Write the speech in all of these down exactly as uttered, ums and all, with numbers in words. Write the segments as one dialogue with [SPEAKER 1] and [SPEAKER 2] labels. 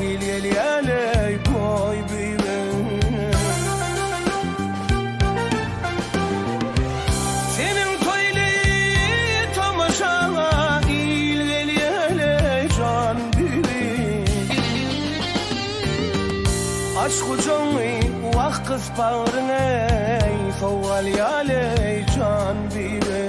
[SPEAKER 1] hileli eley boy bibe. Senin toyli tomaşana hileli eley can bibe. Aşk ucunu vah kız bağrına fevval yaley can bibe.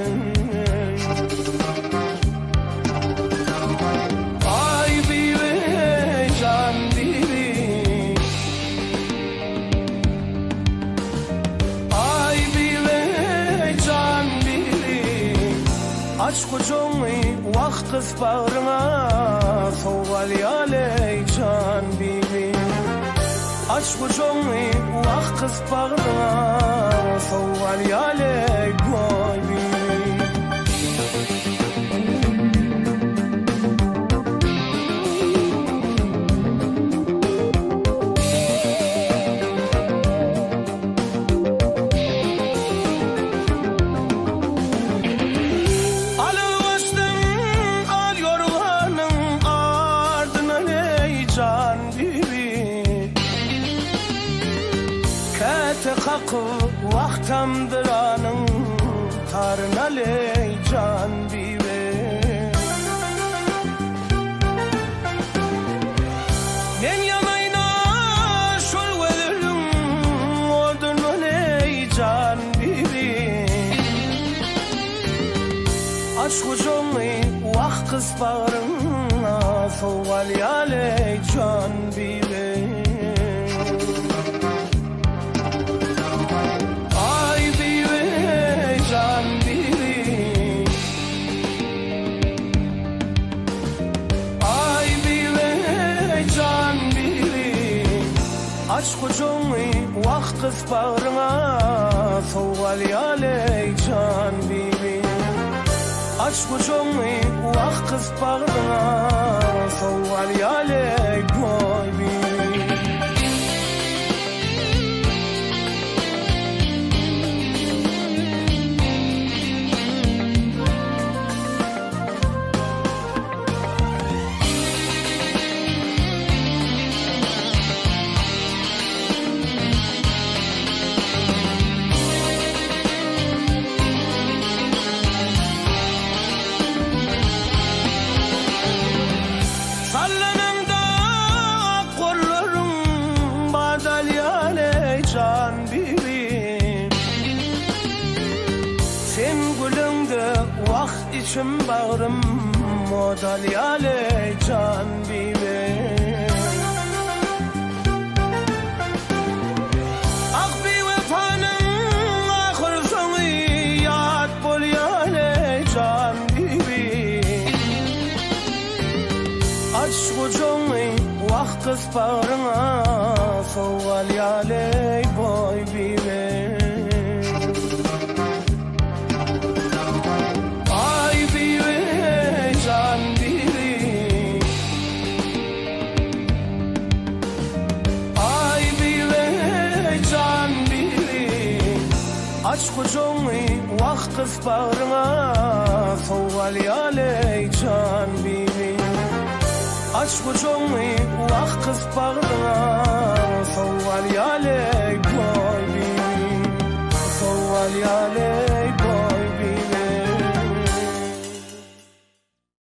[SPEAKER 1] Aşk ucunu vah kız bağrına fevval yaley can bibi. Aşk ucunu vah kız bağrına fevval yaley boy bibi. Kakı vaktamdıranın tarına ley can bibe. Ben yanayna şol veririm odunu ley can bibe. Aşk ucunu vah kız bağrına fevval yaley can bibe. Aşk ucunu vah kız bağrına fevval yaley can bibi. Aşk ucunu vah kız bağrına fevval yaley boy bibi. Can bibi. Sen gülüngde vah içim bağrım modal yaley can bibi. Ah bir vefanın ahır sonu yad bol yaley can bibi. Aşk ucunu vah kız bağrına fevval yaley boy bibe. Ay bibe can bibi. Ay bibe can bibi. Aşk ucunu vah kız bağrına fevval yaley can bibi. Aşk ucunu vah kız bağrına fevval yaley boy bibi. Fevval yaley